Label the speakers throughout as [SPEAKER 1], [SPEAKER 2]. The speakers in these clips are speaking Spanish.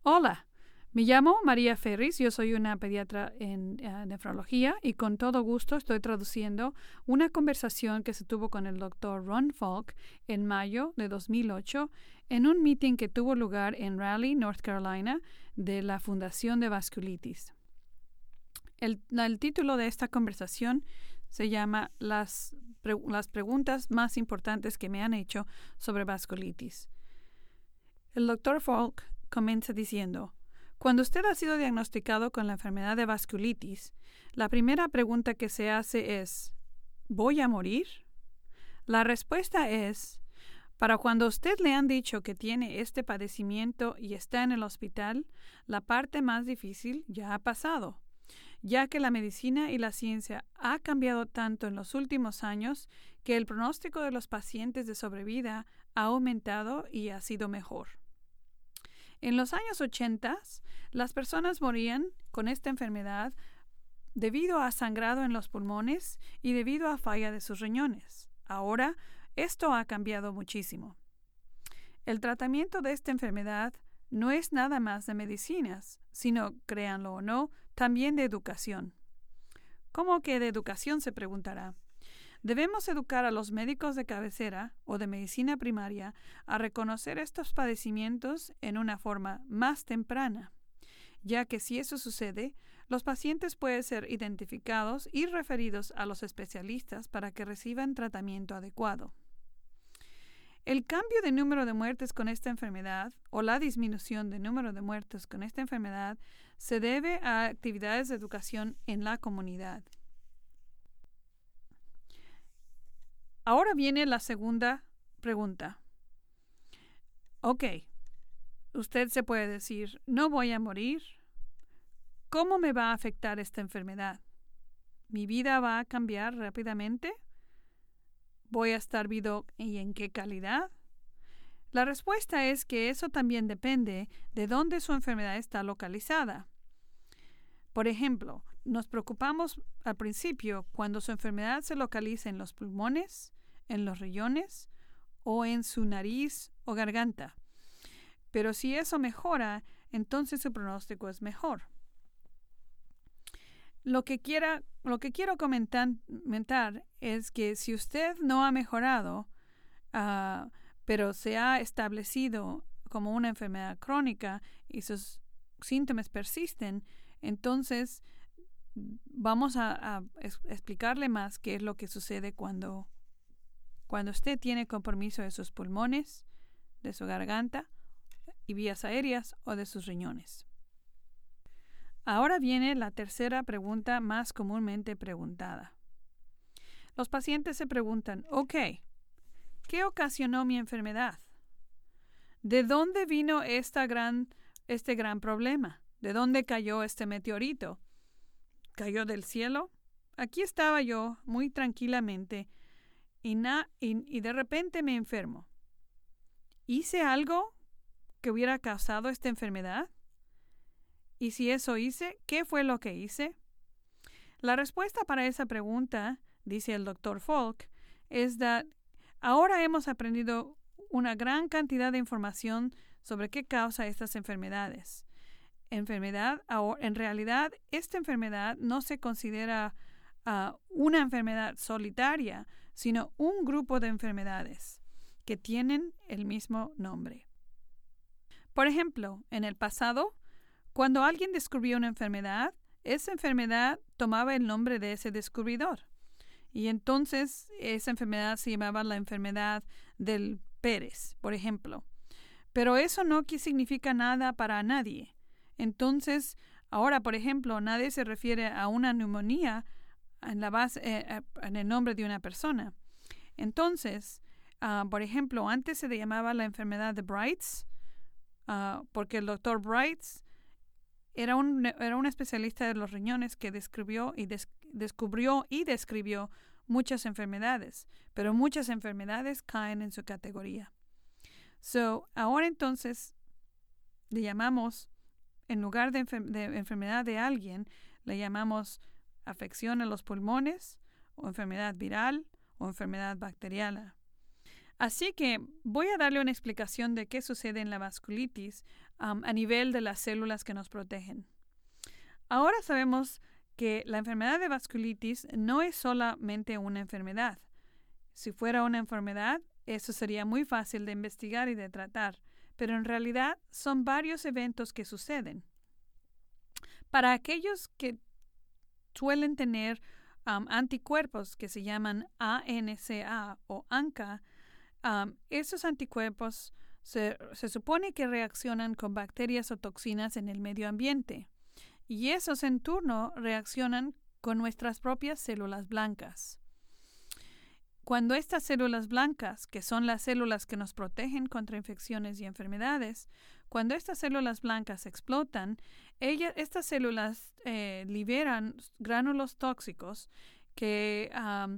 [SPEAKER 1] Hola, me llamo María Ferris, yo soy una pediatra en nefrología y con todo gusto estoy traduciendo una conversación que se tuvo con el doctor Ron Falk en mayo de 2008 en un meeting que tuvo lugar en Raleigh, North Carolina, de la Fundación de Vasculitis. El título de esta conversación se llama Las preguntas más importantes que me han hecho sobre vasculitis. El doctor Falk comienza diciendo: cuando usted ha sido diagnosticado con la enfermedad de vasculitis, la primera pregunta que se hace es: ¿voy a morir? La respuesta es: para cuando a usted le han dicho que tiene este padecimiento y está en el hospital, la parte más difícil ya ha pasado, ya que la medicina y la ciencia ha cambiado tanto en los últimos años que el pronóstico de los pacientes de sobrevida ha aumentado y ha sido mejor. En los años 80, las personas morían con esta enfermedad debido a sangrado en los pulmones y debido a falla de sus riñones. Ahora, esto ha cambiado muchísimo. El tratamiento de esta enfermedad no es nada más de medicinas, sino, créanlo o no, también de educación. ¿Cómo que de educación?, se preguntará. Debemos educar a los médicos de cabecera o de medicina primaria a reconocer estos padecimientos en una forma más temprana, ya que si eso sucede, los pacientes pueden ser identificados y referidos a los especialistas para que reciban tratamiento adecuado. El cambio de número de muertes con esta enfermedad o la disminución de número de muertes con esta enfermedad se debe a actividades de educación en la comunidad. Ahora viene la segunda pregunta. Ok, usted se puede decir: no voy a morir. ¿Cómo me va a afectar esta enfermedad? ¿Mi vida va a cambiar rápidamente? ¿Voy a estar vivo y en qué calidad? La respuesta es que eso también depende de dónde su enfermedad está localizada. Por ejemplo, nos preocupamos al principio cuando su enfermedad se localiza en los pulmones, en los riñones o en su nariz o garganta. Pero si eso mejora, entonces su pronóstico es mejor. Lo que quiero comentar es que si usted no ha mejorado, pero se ha establecido como una enfermedad crónica y sus síntomas persisten, entonces vamos a explicarle más qué es lo que sucede cuando usted tiene compromiso de sus pulmones, de su garganta y vías aéreas o de sus riñones. Ahora viene la tercera pregunta más comúnmente preguntada. Los pacientes se preguntan: ok, ¿qué ocasionó mi enfermedad? ¿De dónde vino este gran problema? ¿De dónde cayó este meteorito? ¿Cayó del cielo? Aquí estaba yo muy tranquilamente y de repente me enfermo. ¿Hice algo que hubiera causado esta enfermedad? Y si eso hice, ¿qué fue lo que hice? La respuesta para esa pregunta, dice el Dr. Falk, es que ahora hemos aprendido una gran cantidad de información sobre qué causa estas enfermedades. En realidad, esta enfermedad no se considera una enfermedad solitaria, sino un grupo de enfermedades que tienen el mismo nombre. Por ejemplo, en el pasado, cuando alguien descubrió una enfermedad, esa enfermedad tomaba el nombre de ese descubridor. Y entonces esa enfermedad se llamaba la enfermedad del Pérez, por ejemplo. Pero eso no significa nada para nadie. Entonces, ahora, por ejemplo, nadie se refiere a una neumonía en el nombre de una persona. Entonces, por ejemplo, antes se le llamaba la enfermedad de Brights, porque el doctor Brights era un especialista de los riñones que descubrió y describió muchas enfermedades, pero muchas enfermedades caen en su categoría. Ahora entonces le llamamos, en lugar de enfermedad de alguien, le llamamos afección a los pulmones, o enfermedad viral, o enfermedad bacteriana. Así que voy a darle una explicación de qué sucede en la vasculitis a nivel de las células que nos protegen. Ahora sabemos que la enfermedad de vasculitis no es solamente una enfermedad. Si fuera una enfermedad, eso sería muy fácil de investigar y de tratar, pero en realidad son varios eventos que suceden. Para aquellos que suelen tener anticuerpos que se llaman ANCA o ANCA, esos anticuerpos se supone que reaccionan con bacterias o toxinas en el medio ambiente y esos en turno reaccionan con nuestras propias células blancas. Cuando estas células blancas, que son las células que nos protegen contra infecciones y enfermedades, cuando estas células blancas explotan, estas células liberan gránulos tóxicos que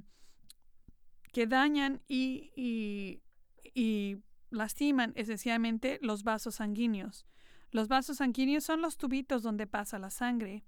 [SPEAKER 1] dañan y lastiman esencialmente los vasos sanguíneos. Los vasos sanguíneos son los tubitos donde pasa la sangre.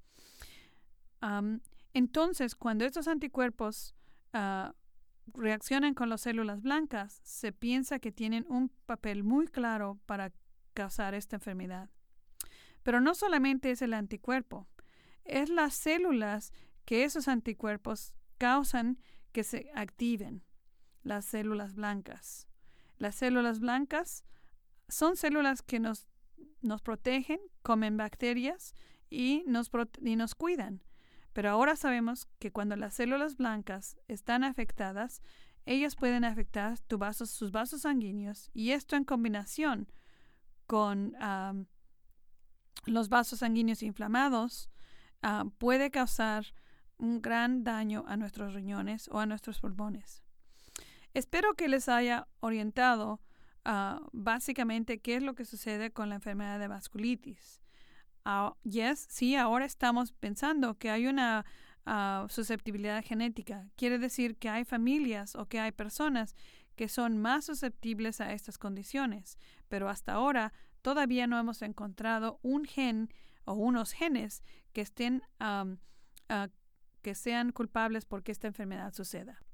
[SPEAKER 1] Entonces, cuando estos anticuerpos reaccionan con las células blancas, se piensa que tienen un papel muy claro para causar esta enfermedad. Pero no solamente es el anticuerpo, es las células que esos anticuerpos causan que se activen, las células blancas. Las células blancas son células que nos protegen, comen bacterias y nos cuidan. Pero ahora sabemos que cuando las células blancas están afectadas, ellas pueden afectar sus vasos sanguíneos y esto en combinación con los vasos sanguíneos inflamados puede causar un gran daño a nuestros riñones o a nuestros pulmones. Espero que les haya orientado básicamente qué es lo que sucede con la enfermedad de vasculitis. Sí, ahora estamos pensando que hay una susceptibilidad genética. Quiere decir que hay familias o que hay personas que son más susceptibles a estas condiciones, pero hasta ahora todavía no hemos encontrado un gen o unos genes que sean culpables porque esta enfermedad suceda.